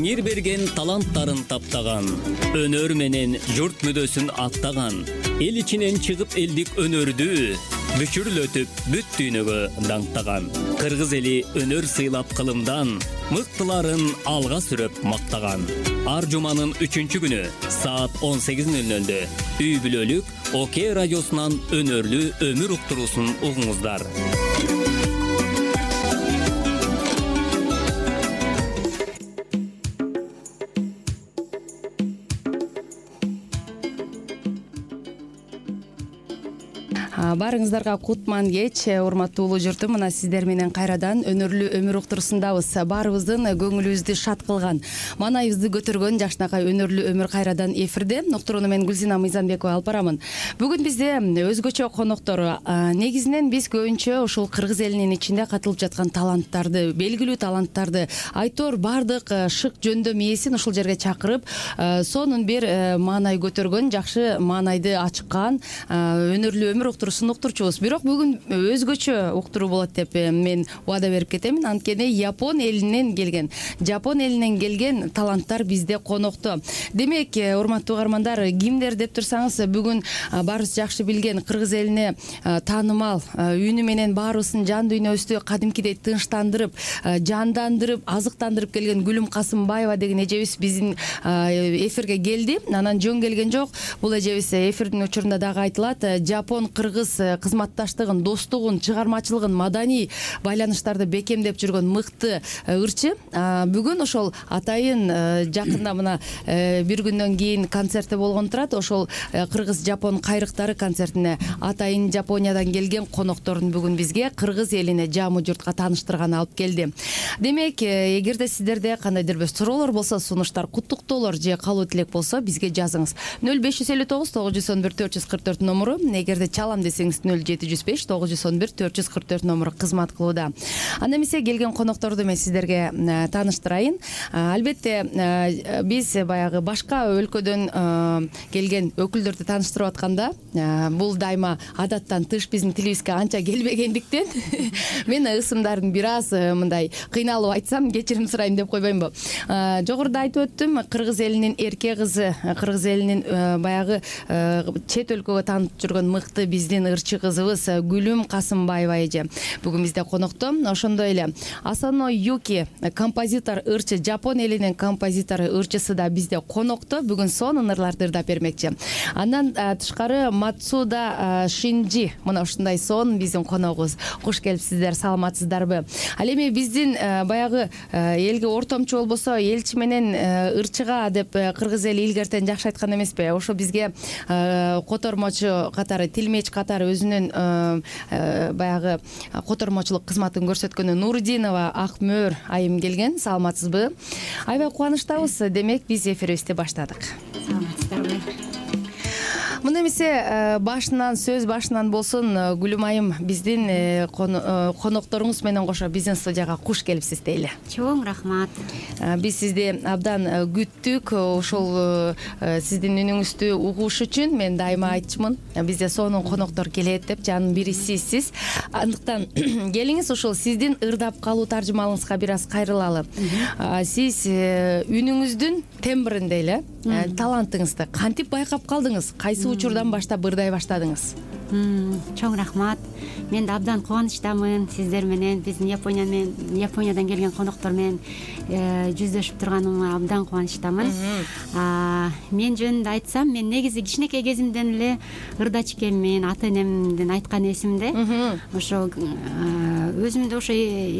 Теңир берген таланттарын таптаган, өнөр менен журт мүдөсүн аттаган, эл ичинен чыгып элдик өнөрдү бүчүрлөтүп бүт дүйнөгө даңктаган. Кыргыз эли өнөр сыйлап кылымдан, мыктыларын алга сүрөп мактаган. Ар жуманын 3-күнү саат 18:00 үй бүлөлүк ОК радиосунан өнөрлүү өмүр уктуруусун угуңуздар. Барыңыздарга кутман кеч, урматтуу улуу журтум. Мына сиздер менен кайрадан өнөрлүү өмүр уктурусундабыз. Барыбыздын көңүлүбүздү шат кылган, маанайыбызды көтөргөн жакшынакай өнөрлүү өмүр кайрадан эфирде. Уктурууну мен Гүлзина Мыйзамбекова алып барамын. Бүгүн бизде өзгөчө коноктор. Негизинен биз көбүнчө ушул кыргыз элинин ичинде катылып жаткан таланттарды, белгилүү таланттарды, айтор бардык шык жөндөм ээсин ушул жерге чакырып, сонун бир маанай көтөргөн, жакшы маанайды ачкан өнөрлүү өмүр уктуруусун уктурчубуз. Бирок бүгүн өзгөчө уктуруу болот деп мен убада берип кетемин. Анткени Жапон элинен келген таланттар бизде конокто. Демек, урматтуу угармандар, кимдер деп турсаңыз, бүгүн баарыбыз жакшы билген кыргыз элине таанымал, үнү менен баарыбыздын жан дүйнөбүздү кадимкидей тынчтандырып, жандандырып, азыктандырып келген Гүлүм Касымбаева деген эжебиз биздин эфирге келди. Анан жөн келген жок. Бул эжебиз эфирдин учурунда дагы айтылат, Жапон кыргыз кызматташтыгын, достугун, чыгармачылыгын, маданий байланыштарды бекемдеп жүргөн мыкты ырчы. Бүгүн ошол атайын жакында мына бир күндөн кийин концерти болгон турат. Ошол кыргыз-жапон кайрыктары концертине атайын Жапониядан келген конокторун бүгүн бизге кыргыз элине, жамы журтка тааныштырганы алып келди. Демек, эгерде сиздерде кандайдыр бир суроолор болсо, сунуштар, куттуктоолор же калуу тилек болсо, бизге жазыңыз. 0559 911 444 номуру. Эгерде чалам десеңиз 0705 911 444 номуру кызмат кылууда. Анда эмесе келген конокторду мен сиздерге тааныштырайын. Албетте, биз баягы башка өлкөдөн келген өкүлдөрдү тааныштырып атканда, бул дайыма адаттан тыш биздин тилибизге анча келбегендиктен мен ысымдарын бир аз мындай кыйналып айтсам кечирим сурайм деп койбоймбу. Жогоруда айтып өттүм, кыргыз элинин эрке кызы, кыргыз элинин баягы чет өлкөгө таанып жүргөн мыкты биздин ырчы кызыбыз Гүлүм Касымбаева эже бүгүн бизде конокто. Ошондой эле Асано Юки, композитор, ырчы, Жапон элинин композитору, ырчысы да бизде конокто. Бүгүн сонун ырларды ырдап бермекчи. Андан тышкары Мацуда Шинжи, мына ушундай сонун биздин коногубуз. Куш келипсиздер, саламатсыздарбы? Ал эми биздин баягы элге ортомчу болбосо, элчи менен ырчыга деп кыргыз эли илгертен жакшы айткан эмеспи? Ошо бизге котормочу катары, тилмеч катары өзүнүн баягы котормочулук кызматын көрсөткөнү Нурдинова Акмөр айым келген. Саламатсызбы? Аябай кубанычтабыз. Демек, биз эфирибизди баштадык. Саламатсыздарбы? Мына эмесе сөз башынан болсун, Гүлүм айым, биздин конокторуңуз менен кошо биздин студияга куш келипсиз дейли. Чоң рахмат. Биз сизди абдан күттүк. Ошол сиздин үнүңүздү угуш үчүн мен дайыма айтчумун, бизде сонун коноктор келет деп, жанын бири сизсиз. Андыктан келиңиз, ушул сиздин ырдап калуу таржымалыңызга бир аз кайрылалы. Сиз үнүңүздүн тембрин дейли, талантыңызды кантип байкап калдыңыз? Кайсы учурдан баштап ырдай баштадыңыз? Чоң рахмат. Мен да абдан кубанычтамын. Сиздер менен, биздин Япониядан келген коноктор менен жүздөшүп турганыма абдан кубанычтамын. Мен жөнүндө айтсам, мен негизи кичинекей кезимден эле ырдачу экенмин. Ата энемдин айткан эсимде. Ошо өзүмдө ошо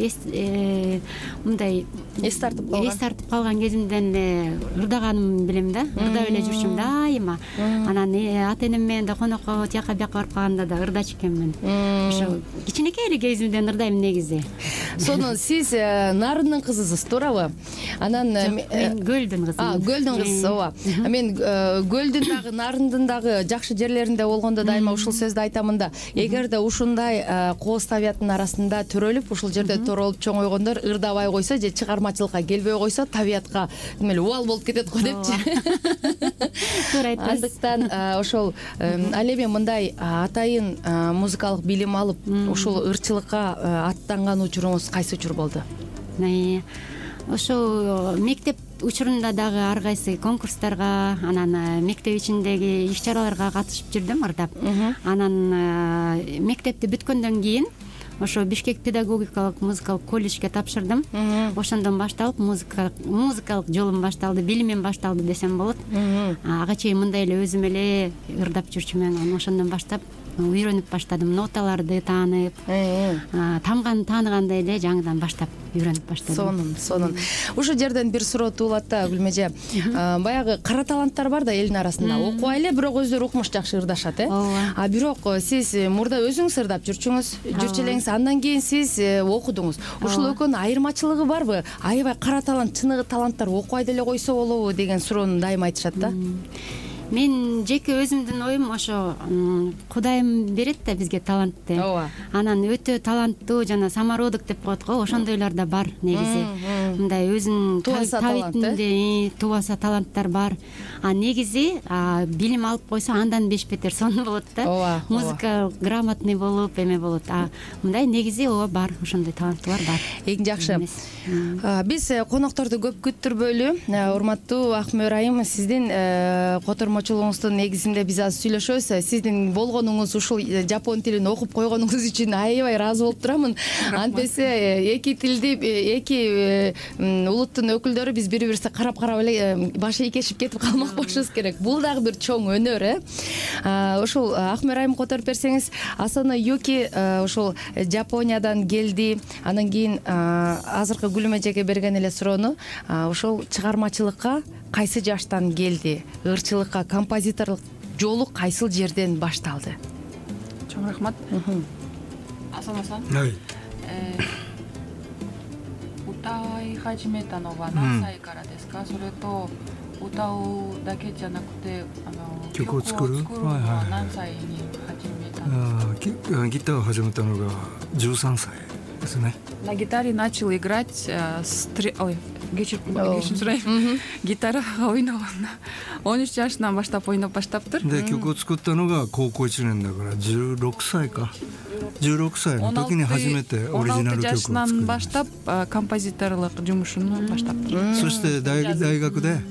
мындай эс тартып калган кезимден эле ырдаганымды билем да. Ырдап эле жүрчүм дайыма. Анан ата энем менен да конокко тияка бияка барып калганда да ырдачу экенмин. Ошо кичинекей эле кезимден ырдайм негизи. Сонун, сиз Нарындын кызысыз, туурабы? Анан мен Көлдүн кызымын. Көлдүн кызысыз, ооба. Мен Көлдүн дагы, Нарындын дагы жакшы жерлеринде болгондо дайыма ушул сөздү айтамын да. Эгерде ушундай кооз табияттын арасында төрөлүп, ушул жерде торолуп чоңойгондор ырдабай койсо же чыгармачылыкка келбей койсо, табиятка эле убал болуп кетет го депчи. Туура айтасыз. Андыктан ошол ал эми мындай атайын музыкалык билим алып, ушул ырчылыкка аттанган учуруңуз кайсы учур болду? ошо мектеп учурунда дагы ар кайсы конкурстарга, анан мектеп ичиндеги иш чараларга катышып жүрдүм ырдап. Анан мектепти бүткөндөн кийин ошо Бишкек педагогикалык музыкалык колледжге тапшырдым. Ошондон башталып музыкалык жолум башталды, билимим башталды десем болот. Ага чейин мындай эле өзүм эле ырдап жүрчүмүн. Анан ошондон баштап үйрөнүп баштадым, ноталарды таанып, тааныгандай эле жаңыдан баштап үйрөнүп баштадым. Сонун. Ушул жерден бир суроо туулат да, Гүлмеже. Баягы кара таланттар бар да элдин арасында. Окубай эле, бирок өздөрү укмуш жакшы ырдашат, А бирок сиз мурда өзүңүз ырдап жүрчү элеңиз, андан кийин сиз окудуңуз. Ушул экөөнүн айырмачылыгы барбы? Аябай кара талант, чыныгы таланттар окубай деле койсо болобу деген суроону дайыма айтышат да. Мен жеке өзүмдүн оюм ошо Кудайым берет да бизге талантты. Анан өтө таланттуу жана самородок деп коет го, ошондойлор да бар негизи. Мындай өзүнүн табитинде тубаса таланттар бар. А негизи билим алып койсо андан 5 бетер сонун болот да. Музыка грамотный болуп эме болот. Мындай негизи бар, ошондой таланттуулар бар. Эң жакшы. Биз конокторду көп күттүрбөйлү. Урматтуу Акмөр айым, сиздин котормочулугуңуздун негизинде биз азыр сүйлөшөбүз. Сиздин болгонуңуз ушул жапон тилин окуп койгонуңуз үчүн аябай ыраазы болуп турамын. Антесе эки тилди, эки улуттун өкүлдөрү биз бири-бирибизге карап эле баш ийкешип кетип калмак болушубуз керек. Бул дагы бир чоң өнөр, Ушул Акмөр айым которуп берсеңиз, Асано Юки ушул Жапониядан келди. Андан кийин азыркы Гүлмежеге берген эле суроону, ушул чыгармачылыкка кайсы жаштан келди? Ырчылыкка, композиторлук жолу кайсыл жерден башталды? Чоң рахмат. Асано-сан. Утай хажимета но ва нан сай кара десу ка? それと歌うだけじゃなくて曲を作るのは何歳に始めたんですか？ ギターを始めたのが13歳ですね。 На гитаре начал играть с ギターが13жашынан баштап ойноп баштаптыр. で曲を作ったのが高校1年だから16歳か。16歳の時に初めてオリジナル曲を作りました。 композиторлук жумушун баштаптыр. そして大学で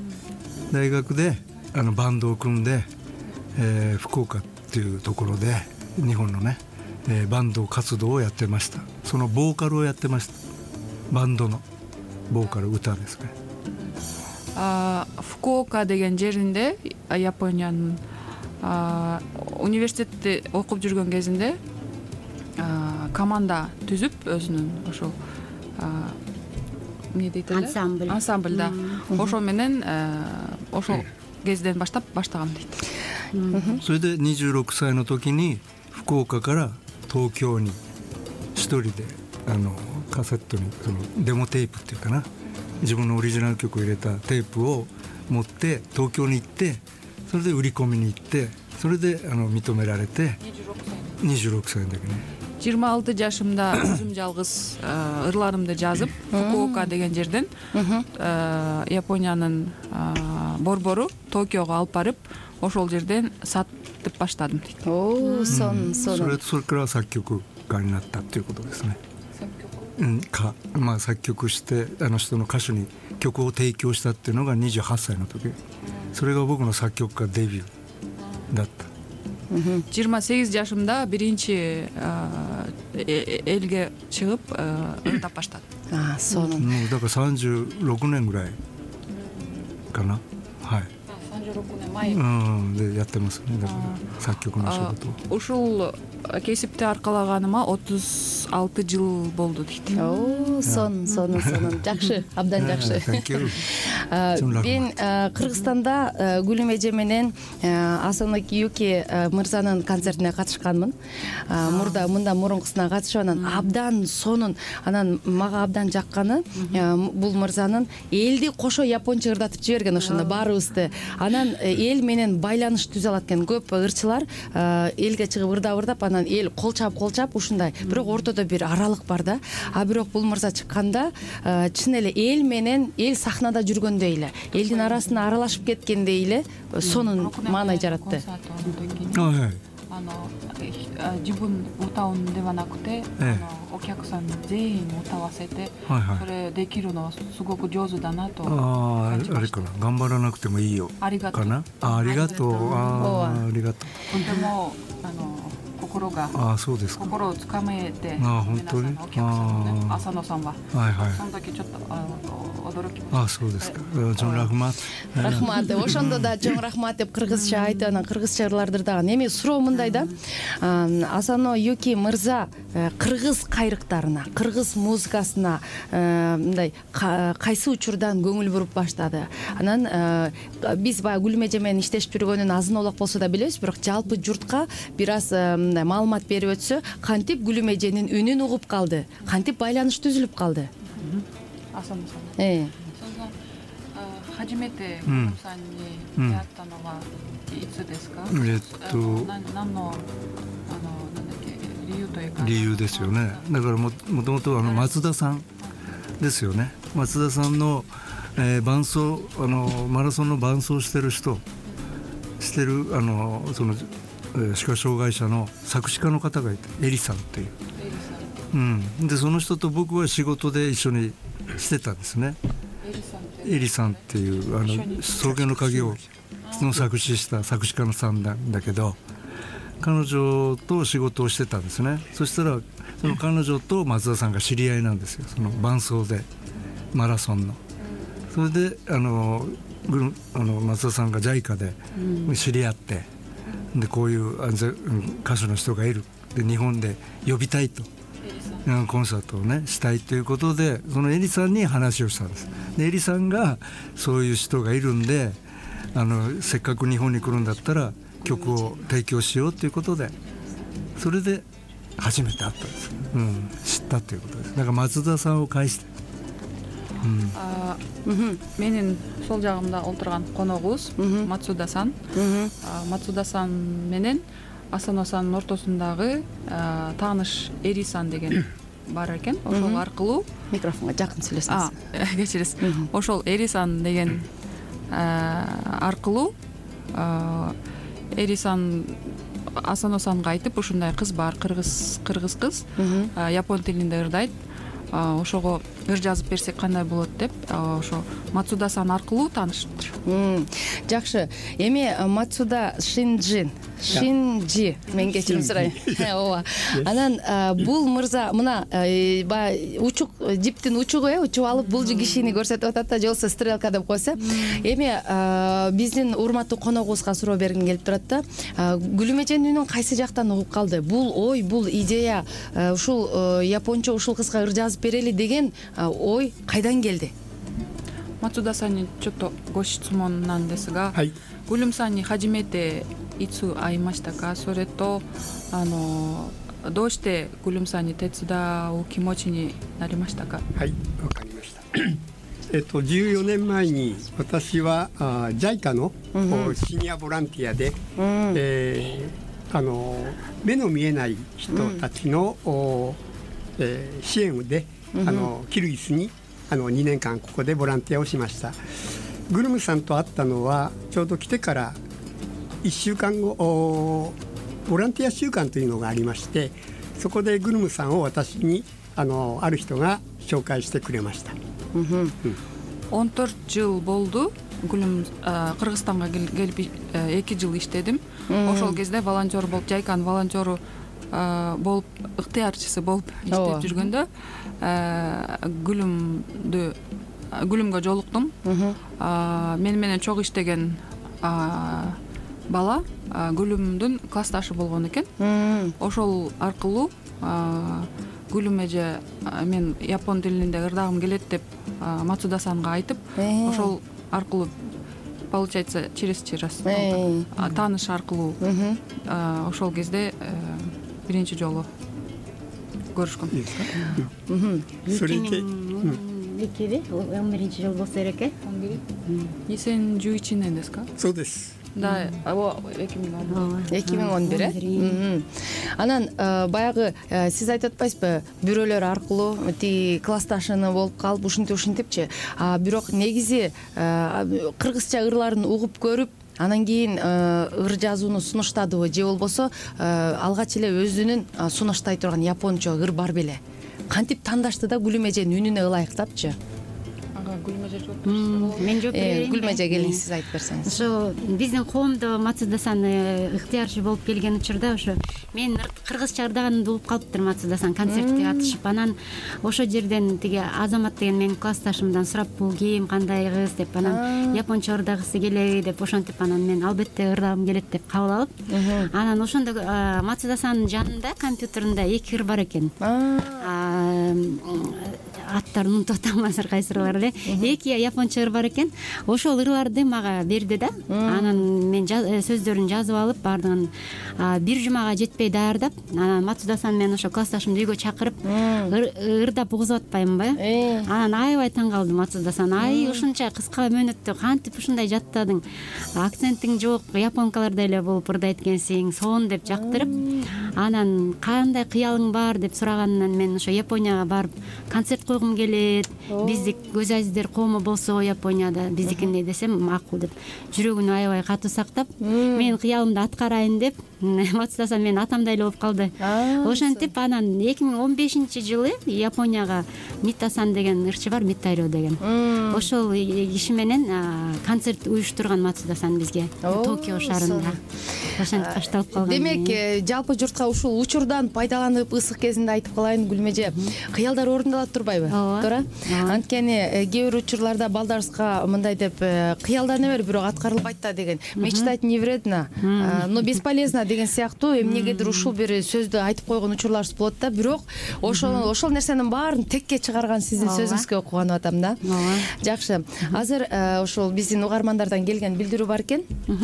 バンドを組んで、福岡っていうところで日本のね、バンド活動をやってました。そのボーカルをやってました。バンドのボーカル、歌ですね。 福岡деген жеринде Япониянын университетте окуп жүргөн кезинде команда түзүп өзүнүн ошо эмне дейт эле? Ансамбль да. Ошо менен ошол кезден баштап баштагам дейт. それで26歳の時に福岡から東京に一人でカセットにそのデモテープっていうかな、自分のオリジナル曲を入れたテープを持って東京に行って、それで売り込みに行って、それで認められて26歳の時ね。 26 жашымда өзүм жалгыз ырларымды жазып Фукуока деген жерден Япониянын борбору Токиого алып барып, ошол жерден сатып баштадым дейт. Сон. それから作曲家になったっていうことですね。作曲して人の歌手に曲を提供したっていうのが28歳の時。それが僕の作曲家デビューだった。 28 жашымда биринчи элге чыгып ырдап баштадым. Даから36年ぐらいかな。はい。36年前。でやってますね。だから作曲の仕事を。 Ушул кесипти аркалаганыма 36 жыл болду дейт. Сон. Жакшы, абдан жакшы. Мен Кыргызстанда Гүлүм эже менен Асано Юки мырзанын концертине катышканмын. Мында мурункусуна катышып анан абдан сонун, анан мага абдан жакканы бул мырзанын элди кошо японча ырдатып жиберген ошондо баарыбызды. Анан эл менен байланыш түзө алат экен. Көп ырчылар элге чыгып ырдап анан эл колчап ушундай. Бирок ортодо бир аралык бар да. Бирок бул мырза чыкканда чын эле эл менен эл сахнада жүргөндөй эле, элдин арасына аралашып кеткендей эле сонун маанай жаратты. 自分歌うんではなくて、お客さん全員歌わせて、それできるのはすごく上手だなと感じました。 あれかな、頑張らなくてもいいよありがとうかな。ありがとう。ありがとう。 とても心が心をつかめて、皆さんのお客さんのね、浅野さんは、その時ちょっと驚きました。 そうですか。Чоң рахмат. Рахмат. Ошондо да чоң рахмат деп кыргызча айтты. Анан кыргызча ырларды дагы. Эми суроо мындай да. Асано Юки мырза кыргыз кайрыктарына, кыргыз музыкасына мындай кайсы учурдан көңүл буруп баштады? Анан биз баягы Гүлүм эже менен иштешип жүргөнүн азын олок болсо да билебиз, бирок жалпы журтка бир аз маалымат берип өтсө, кантип Гүлүм эженин үнүн угуп калды, кантип байланыш түзүлүп калды? 初めてグルムさんに出会ったのはいつですか？何の理由というか。 理由ですよね。だからもともと松田さんですよね。松田さんの伴奏マラソンの伴奏してる人してるその視覚障害者の作詞家の方がいて、エリさんっていう。でその人と僕は仕事で一緒にしてたんですね。エリさんっていう草原の鍵をの作詞した作詞家のさんなんだけど、彼女と仕事をしてたんですね。そしたらその彼女と松田さんが知り合いなんですよ、その伴奏でマラソンの。それで松田さんが JICA で知り合って、でこういう歌手の人がいるで日本で呼びたいと、コンサートをねしたいということで、そのエリさんに話をしたんです。でエリさんがそういう人がいるんでせっかく日本に来るんだったら曲を提供しようということで、それで初めて会ったんです、知ったということです。だから松田さんを介して、 менин сол жагымда отурган коногубуз Мацуда-сан. Мацуда-сан менен Асано-сандын ортосундагы тааныш Эри-сан деген бар экен. Ошол аркылуу микрофонго жакын сүйлөсөңүз. Кечиресиз. Ошол Эри-сан деген аркылуу Эри-сан Асано-санга айтып, ушундай кыз бар, кыргыз кыз, япон тилинде ырдайт. Ошого ыр жазып берсек кандай болот деп, ошо Мацуда-сан аркылуу таанышыптыр. Жакшы. Эми Мацуда Шинджи мен кечирим сурайм. Ооба. Анан бул мырза мына учук жиптин учугу учуп алып бул кишини көрсөтүп атат да, жолсо стрелка деп койсо. Эми биздин урматтуу коногубузга суроо бергим келип турат да. Гүлүм эженин үнүн кайсы жактан угуп калды? Бул ой, бул идея, ушул японча ушул кызга ыр жазып берели деген ой кайдан келди? 松田さんにちょっとご質問なんですが、グルムさんに初めていつ会いましたか？それとどうしてグルムさんに手伝う気持ちになりましたか？ はい、わかりました。14年前に私はJICA のシニアボランティアで、目の見えない人たちの支援でキルギスに2年間ここでボランティアをしました。グルムさんと会ったのはちょうど来てから1週間後、ボランティア週間というのがありまして、そこでグルムさんを私にある人が紹介してくれました。 14 жыл болду. Гүлүм Кыргызстанга келип 2 жыл иштедим. Ошол кезде волонтер болуп, JICAнын волонтеру болуп, ыктыярчысы болуп иштеп жүргөндө Гүлүмгө жолуктум. Мени менен чогуу иштеген бала Гүлүмдүн классташы болгон экен. Ошол аркылуу Гүлүм эже мен япон тилинде ырдагым келет деп Мацуда-санга айтып, ошол аркылуу получается через тааныш аркылуу ошол кезде биринчи жолу көрүшкөн. 11 жыл болсо керек э? 2011年ですか？ そうです。 Да, 2011. Анан баягы сиз айтып атпайсызбы, бирөөлөр аркылуу ти классташыны болуп калып ушинтипчи. Бирок негизи кыргызча ырларын угуп көрүп, анан кийин ыр жазууну сунуштадыбы же болбосо алгач эле өзүнүн сунуштай турган япончо ыр бар беле, кантип тандашты да Гүлүм эженин үнүнө ылайыктапчы? Мен жооп берейин. Гүлүм эже келиң, сиз айтып берсеңиз. Ошо биздин коомдо Мацуда-сан ыктыярчы болуп келген учурда ошо мен кыргызча ырдаганымды угуп калыптыр. Мацуда-сан концертке катышып, анан ошо жерден тиги Азамат деген менин классташымдан сурап, бул ким, кандай кыз деп, анан япончо ырдагысы келеби деп ошентип, анан мен албетте ырдагым келет деп кабыл алып, анан ошондо Мацуда-сандын жанында компьютеринде 2 ыр бар экен. Аттарын унутуп атам азыр кайсырлар эле. 2 японча ыр бар экен. Ошол ырларды мага берди да. Анан мен сөздөрүн жазып алып, бардыгын бир жумага жетпей даярдап, анан Мацуда-сан менен ошо классташымды үйгө чакырып ырдап угузуп атпаймынбы? Анан аябай таң калды Мацуда-сан. Ушунча кыска мөөнөттө кантип ушундай жаттадың? Акцентиң жок, японкалардай эле болуп ырдайт экенсиң, сон деп жактырып. Анан кандай кыялың бар деп сураганынан мен ошо Японияга барып концерт койгум келет. Биздик көз азиздер коому болсо Японияда биздикиндей десем макул деп жүрөгүнө аябай катуу сактап, мен кыялымды аткарайын деп Мацуда-сан менин атамдай эле болуп калды. Ошентип анан 2015-жылы Японияга Мита-сан деген ырчы бар, Митарио деген. Ошол киши менен концерт уюштурган Мацуда-сан бизге Токио шаарында. Ошентип башталып калган. Демек, жалпы журтка ушул учурдан пайдаланып ысык кезинде айтып калайын, Гүлүм эже, кыялдар орундалат турбайбы? Туура. Анткени кээ бир учурларда балдарыбызга мындай деп кыялдана бер, бирок аткарылбайт да деген. Мечтать не вредно, но бесполезно деген сыяктуу эмнегедир ушул бир сөздү айтып койгон учурларыбыз болот да, бирок ошол нерсенин баарын текке чыгарган сиздин сөзүңүзгө кубанып атам да. Жакшы. Азыр ошол биздин угармандардан келген билдирүү бар экен.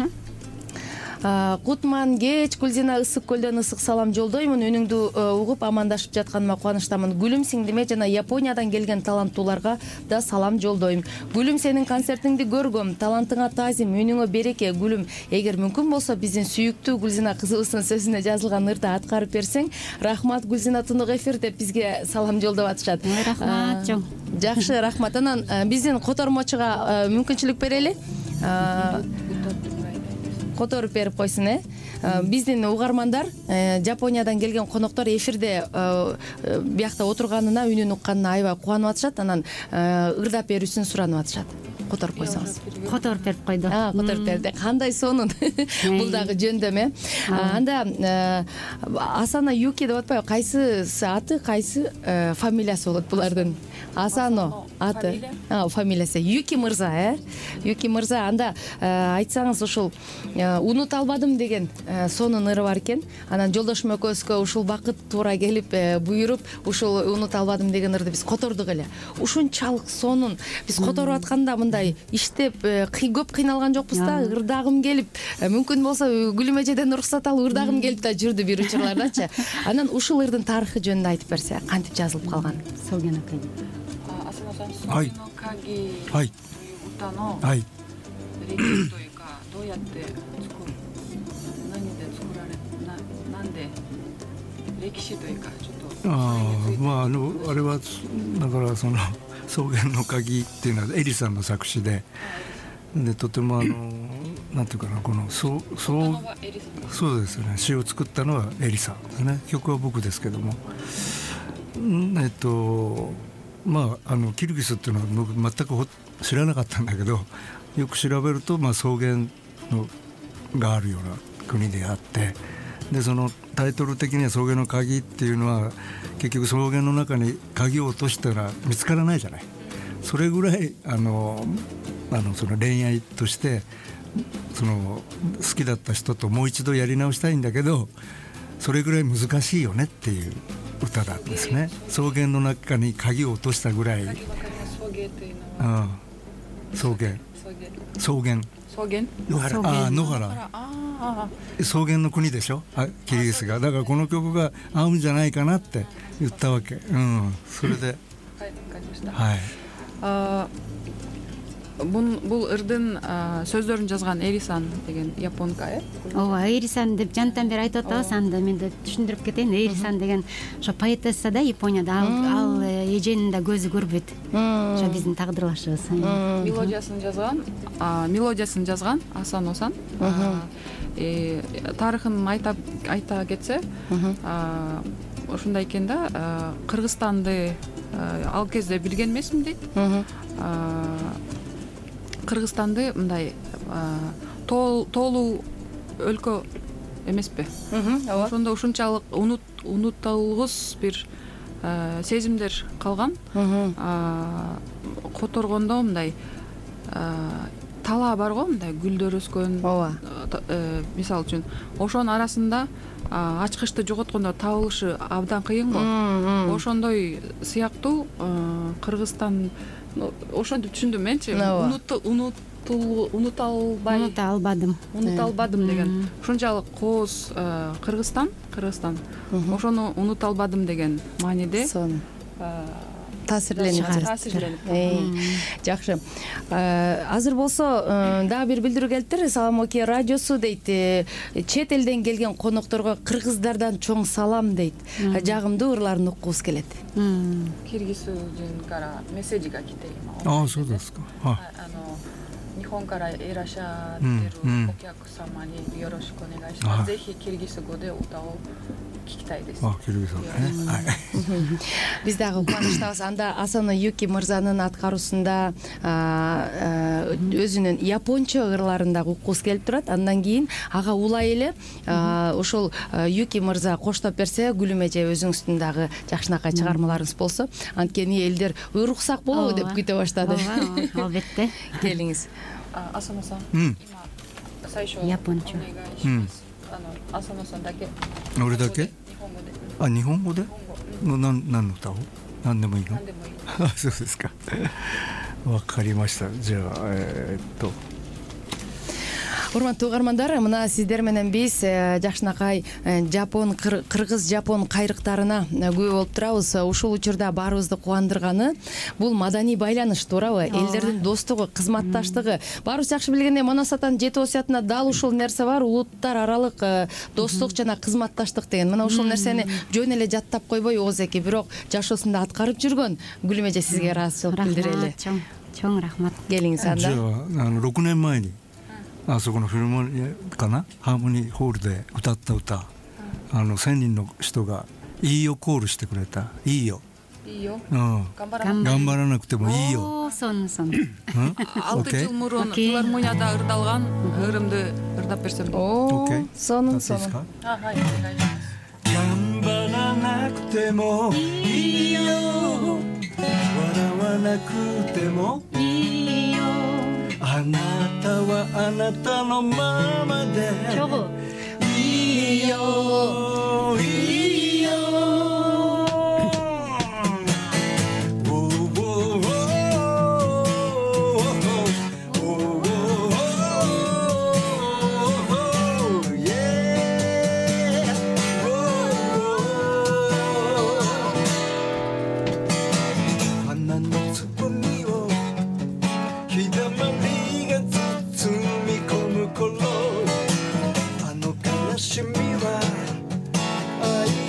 Кутман кеч Гүлзина ысык көлдөн ысык салам жолдоймун. Үнүңдү угуп амандашып жатканыма кубанычтамын. Гүлүм сиңдиме жана Япониядан келген таланттууларга да салам жолдойм. Гүлүм, сенин концертиңди көргөм. Талантыңа таазим, үнүңө береке. Гүлүм, эгер мүмкүн болсо биздин сүйүктүү Гүлзина кызыбыздын сөзүнө жазылган ырды аткарып берсең, рахмат Гүлзина, тынык эфир деп бизге салам жолдоп атышат. Рахмат чоң. Жакшы, рахмат. Анан биздин котормочуга мүмкүнчүлүк берели. Которуп берип койсун, биздин угармандар, Жапониядан келген коноктор эфирде биякта отурганына, үнүн укканына аябай кубанып атышат. Анан ырдап берүүсүн суранып атышат. Которуп койсоңуз. Которуп берип койду. Которуп берди. Кандай сонун. Бул дагы жөндөм, Анда Асано Юки деп атпайбы? Кайсысы аты, кайсы фамилиясы болот булардын? Асано аты, фамилиясы Юки мырза, Юки мырза. Анда айтсаңыз, ушул унута албадым деген сонун ыры бар экен. Анан жолдошум экөөбүзгө ушул бакыт туура келип, буйруп, ушул унута албадым деген ырды биз котордук эле. Ушунчалык сонун. Биз которуп атканда мындай иштеп көп кыйналган жокпуз да, ырдагым келип, мүмкүн болсо Гүлүм эжеден уруксат алып ырдагым келип да жүрдү бир учурлардачы. Анан ушул ырдын тарыхы жөнүндө айтып берсе, кантип жазылып калган? Соген акаги. はいはい。歌の歴史というか、どうやって何で作られ、なんで歴史というか、ちょっとあれはだからその草原の鍵っていうのはエリさんの作詞でとてもなんていうかな、このそうですよね。詩を作ったのはエリさんですね。曲は僕ですけども、キルギスっていうのは僕全く知らなかったんだけど、よく調べると草原があるような国であって、でそのタイトル的には草原の鍵っていうのは結局草原の中に鍵を落としたら見つからないじゃない。それぐらいその恋愛としてその好きだった人ともう一度やり直したいんだけど、それぐらい難しいよねっていう歌なんですね。草原の中に鍵を落としたぐらい。草原野原草原の国でしょ、キリギスが。だからこの曲が合うんじゃないかなって言ったわけ。それではい。 бул ырдын сөздөрүн жазган Эрисан деген японка ооба, Эрисан деп жантан бери айтып атабыз. Анда мен да түшүндүрүп кетейин. Эрисан деген ошо поэтесса да Японияда, ал эженин да көзү көрбөйт. Ошо биздин тагдырлашыбыз. Мелодиясын жазган Асано-сан. Тарыхын айта кетсе, ошондой экен да, Кыргызстанды ал кезде билген эмесмин дейт. Кыргызстанды мындай тоолуу өлкө эмеспи? Ошондо ушунчалык унутулгус бир сезимдер калган. Которгондо мындай талаа бар го, мындай гүлдөр өскөн. Мисалы үчүн, ошонун арасында ачкычты жоготкондо табылышы абдан кыйын го. Ошондой сыяктуу Кыргызстан, ошентип түшүндүм менчи. Унута албадым деген. Ушунчалык кооз Кыргызстан, ошону унута албадым деген мааниде таасирленип. Жакшы. Азыр болсо дагы бир билдирүү келиптир. Салам Оке радиосу дейт. Чет элден келген конокторго кыргыздардан чоң салам дейт. Жагымдуу ырларын уккубуз келет. Киргизүүдөн кара месседи га китейм. そうですか。 日本からいらっしゃってるお客様によろしくお願いします。ぜひキルギス語で歌を聞きたいです。 キルギス語ね。 Биз дагы кубанычтабыз. Анда Асано Юки мырзанын аткаруусунда өзүнүн япончо ырларын дагы уккубуз келип турат. Андан кийин ага улай эле ошол Юки мырза коштоп берсе, Гүлүм эже өзүңүздүн дагы жакшынакай чыгармаларыңыз болсо, анткени элдер уруксак болобу деп күтө баштады. Албетте. Келиңиз. Асано-сан, япончо. Асано-санだけ。 俺だけ？日本語で？何の歌を？何でもいいの？そうですか。わかりました。じゃあ Урматтуу угармандар, мына сиздер менен биз жакшынакай жапон, кыргыз жапон кайрыктарына күбө болуп турабыз. Ушул учурда баарыбызды кубандырганы бул маданий байланыш, туурабы? Элдердин достугу, кызматташтыгы. Баарыбыз жакшы билгендей, Манасатанын 7 осуятында дал ушул нерсе бар. Улуттар аралык достук жана кызматташтык деген. Мына ушул нерсени жөн эле жаттап койбой Оозеки, бирок жашоосунда аткарып жүргөн. Гүлүм эже, сизге ыраазычылык билдирели. Чоң рахмат. Келиңиз анда. 6年前にあそこのフィルモニアかな、ハーモニーホールで歌った歌、1000人の人がいいよコールしてくれた。いいよ、頑張らなくてもいいよ。 Сон. 6 жыл мурун филармонияда ырдалган ырымды ырдап берсем. Сонун. 頑張らなくてもいいよ、笑わなくてもいいよ、あなたはあなたのままでいいよ、いいよ。愛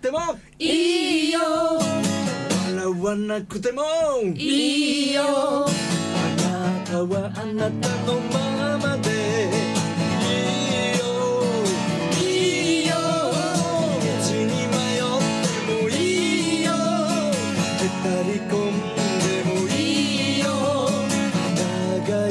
てもいいよ笑わなくてもいいよあなたはあなたのままでいいよいいよ道に迷ってもいいよへたり込んでもいいよ長い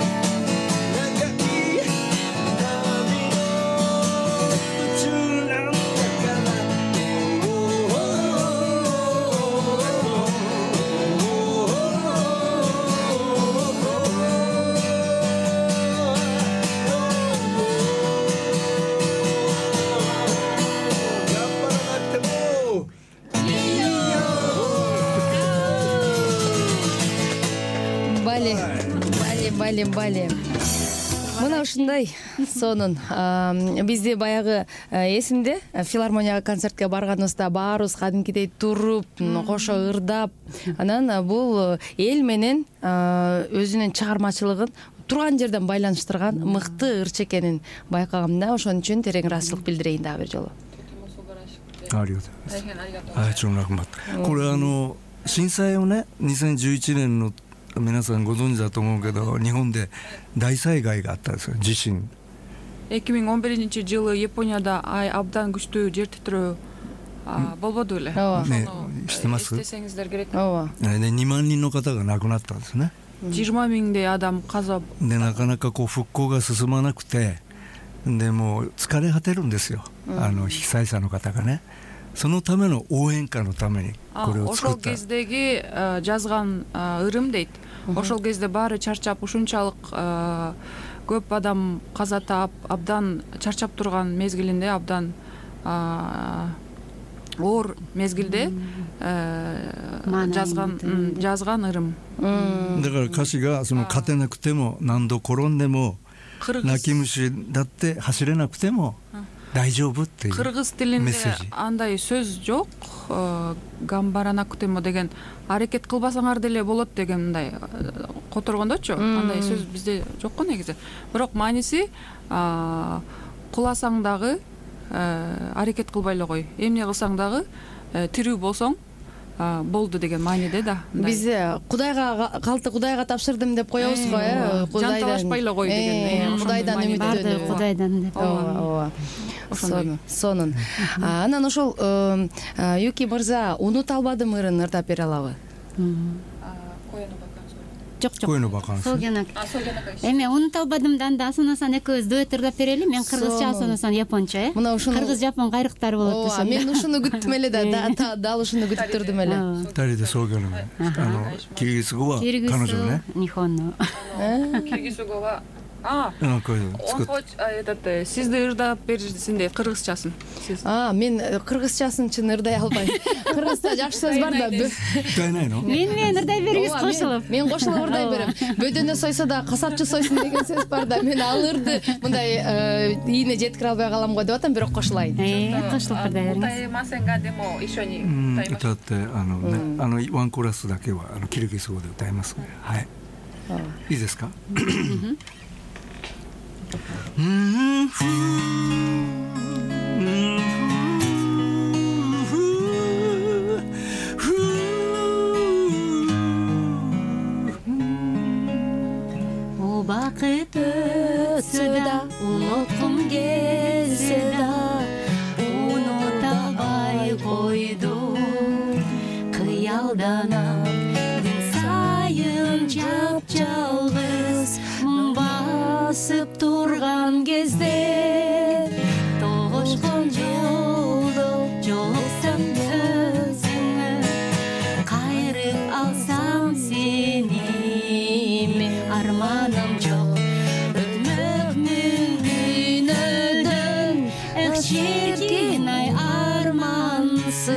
Бале. Мына ушундай сонун бизде баягы эсимде филармонияга концертке барганыбызда баарыбыз кадимкидей туруп кошо ырдап анан бул эл менен өзүнүн чыгармачылыгын турган жерден байланыштырган мыкты ырчы экенин байкагам да ошон үчүн терең ыраазычылык билдирейин дагы бир жолу. ありがとうございます。はい、ちょっとこれ震災をね2011年の皆さんご存知だと思うけど日本で大災害があったんですよ地震。 2011 жылы Японияда абдан күчтүү жер титирөө болбоду эле. ね、知ってます？ эстесеңиздер керек. で2万人の方が亡くなったんですね。 20миңдей адам каза. でなかなかこう復興が進まなくてでもう疲れ果てるんですよ。被災者の方がね。そのための応援歌のためにこれを作った。 ошол кездеги жазган ырым дейт. Ошол кезде баары чарчап ушунчалык көп адам каза таап абдан чарчап турган мезгилинде абдан оор мезгилде жазган ырым. だから歌詞がその勝てなくても何度転んでも泣き虫だって走れなくても大丈夫っていうメッセージ。кыргыз тилинде андай сөз жок. Гамбара накутемо деген аракет кылбасаңар деле болот деген мындай которгондочу. Андай сөз бизде жок го негизи. Бирок мааниси куласаң дагы аракет кылбай эле кой. Эмне кылсаң дагы тирүү болсоң болду деген мааниде да. Биз Кудайга калты Кудайга тапшырдым деп коебуз го, Кудайдан жанталашпай эле кой деген. Кудайдан үмүттөнүп. Кудайдан деп. Ооба. Сонун. Анан ошол Юки мырза унута албадым ырын ырдап бере алабы? Жок. Койну бакан. Эме унута албадымдан да асынасан экөөбүз дуэт ырдап берели. Мен кыргызча, асынасан японча, Мына ушуну кыргыз-жапон кайрыктар болот десем. Мен ушуну күттүм эле да, дал ушуну күтүп турдум эле. 二人でそういうのキルギス語は彼女ね。 日本の。 キルギス語はこういうの作っ сизди ырдап берсин дейт кыргызчасын. Мен кыргызчасын чын ырдай албайм. Кыргызча жакшы сөз бар да. Ырдайнай но? Мен ырдай бериңиз кошулуп. Мен кошулуп ырдай берем. Бөдөнө сойсо да касапчы сойсун деген сөз бар да. Мен ал ырды мындай ийине жеткире албай калам го деп атам, бирок кошулайын. Кошулуп ырдай бериңиз. 歌えませんがでも一緒に歌いましょう。 歌ってワンコーラスだけはキルギス語で歌いますね。はい。いいですか？ O bakıt ötse da unutkum gelse da unutabay koydu kıyaldanam gün sayın çapçalgız basıp turgan gezde toğuşkun yolu jolsam gözünü kayrıp alsam seni armanım çok ötmek mümkün ödün çirkin ay armansız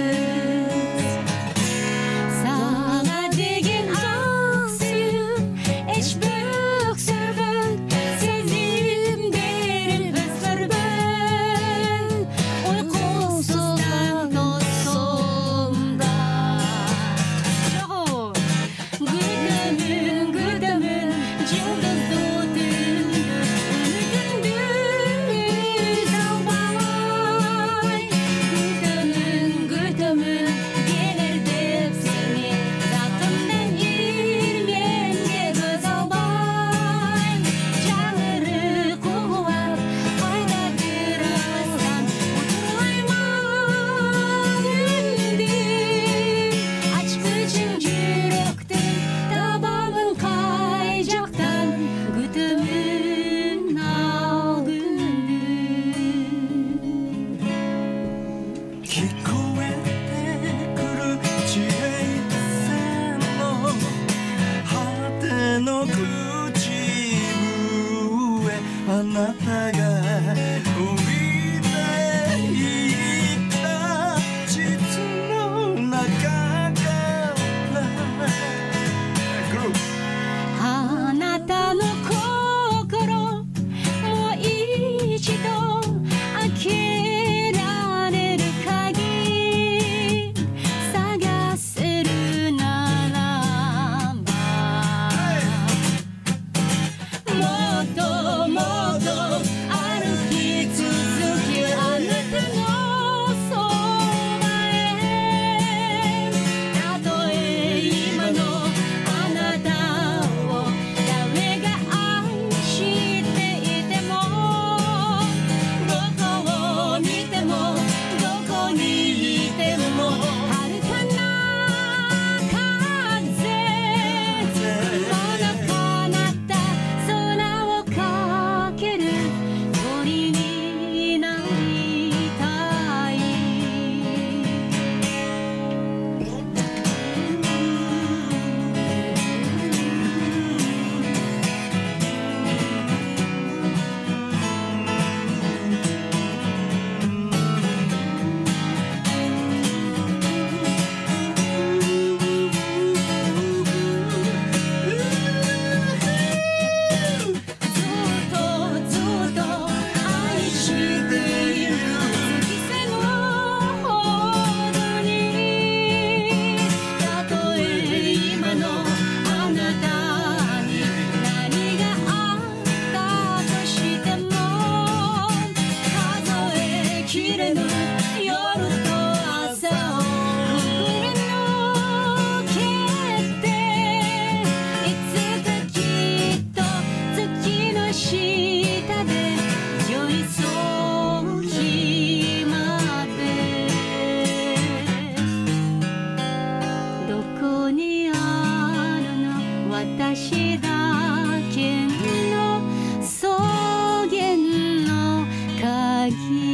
sana degen aksiyip eşbük sürbük sezim derin özürbük uykusuzdan dostumda çoğu güdümün yıldızlı tündür gündüz albalar あなたが置いていった地図の中からあなたの心もう一度開けられる限り探せるならばもっともっと歩き続けあなたのそばへたとえ今のあなたを誰が愛していてもどこを見てもどこにいても遥かな風の彼方空をかける鳥になりたいずっと愛している月瀬のほどにたとえ今のあなたに何があったとしても数えきれぬ夜と朝をくぐり抜けていつかきっと月の下で寄り添う日までどこにあるの私だけの草原の鍵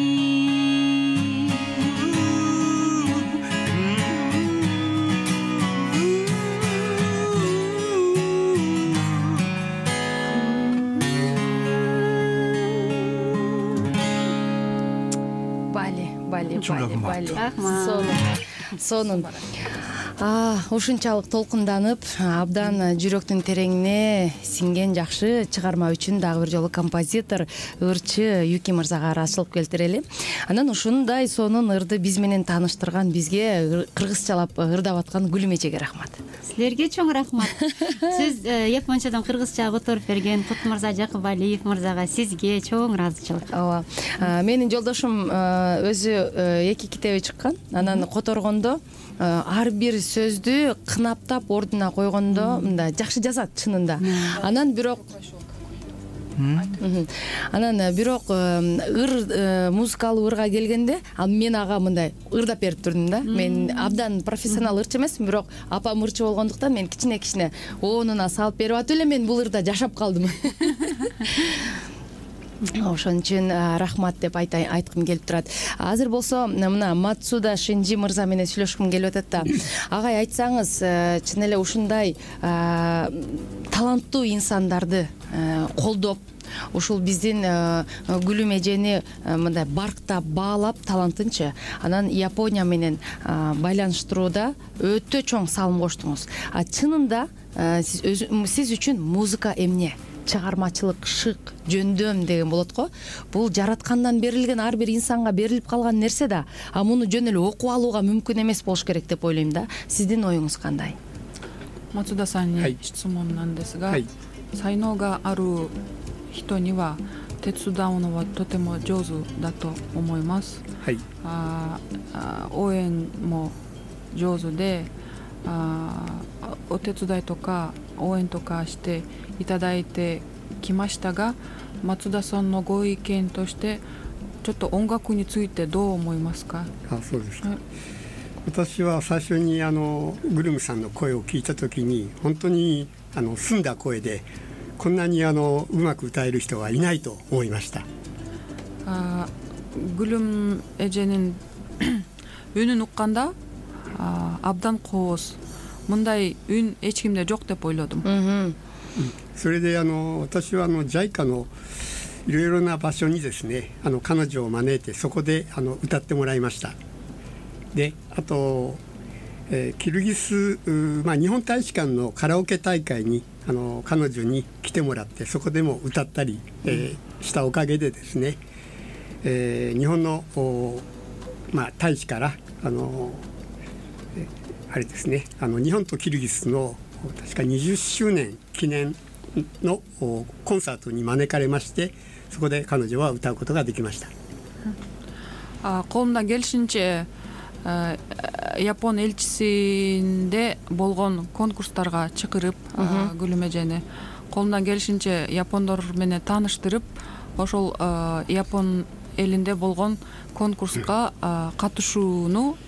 бале Рахмат. сонун ушунчалык толкунданып абдан жүрөктүн тереңине сиңген жакшы чыгарма үчүн дагы бир жолу композитор ырчы Юки мырзага ыраазычылык билдирели. Анан ушундай сонун ырды биз менен тааныштырган, бизге кыргызчалап ырдап аткан Гүлүм эжеге рахмат. Силерге чоң рахмат. Сиз япончадан кыргызча которуп берген Кут мырза, Жакыбалиев мырзага сизге чоң ыраазычылык. Ооба. Менин жолдошум өзү 2 китеби чыккан. Анан которгондо ар бир сөздү кынаптап ордуна койгондо мындай жакшы жазат чынында. Анан бирок ыр музыкалуу ырга келгенде ал мен ага мындай ырдап берип турдум да. Мен абдан профессионал ырчы эмесмин, бирок апам ырчы болгондуктан мен кичине оонуна салып берип атып эле мен бул ырда жашап калдым. Ошон үчүн рахмат деп айткым келип турат. Азыр болсо мына Мацуда Шинжи мырза менен сүйлөшкүм келип атат да. Агай, айтсаңыз, чын эле ушундай таланттуу инсандарды колдоп, ушул биздин Гүлүм эжени мындай барктап, баалап талантынчы анан Япония менен байланыштырууда өтө чоң салым коштуңуз. Чынында сиз үчүн музыка эмне? Чыгармачылык, шык, жөндөм деген болот го. Бул жараткандан берилген, ар бир инсанга берилип калган нерсе да. Муну жөн эле окуп алууга мүмкүн эмес болуш керек деп ойлойм да. Сиздин оюңуз кандай? Мацуда санに質問なんですが、才能がある人には手伝うのはとても上手だと思います。応援も上手で、お手伝いとか応援とかしていただいてきましたが、松田さんのご意見としてちょっと音楽についてどう思いますか？ そうですか。私は最初にグルムさんの声を聞いた時に本当に澄んだ声でこんなにうまく歌える人はいないと思いました。 Gülüm эженин үнүн укканда абдан кооз, мындай үн эч кимде жок деп ойлодум. それで私はJICAのいろいろな場所にですね彼女を招いてそこで歌ってもらいました。であと、キルギス、日本大使館のカラオケ大会に彼女に来てもらってそこでも歌ったり、したおかげでですね、日本の大使からあれですね日本とキルギスの確か20周年記念のコンサートに招かれましてそこで彼女は歌うことができました。 Колумдан келишинче Япон элчисинде болгон конкурстарга чакырып Гүлүм эжени колундан келишинче япондор менен тааныштырып ошол Япон элинде болгон конкурска катышууну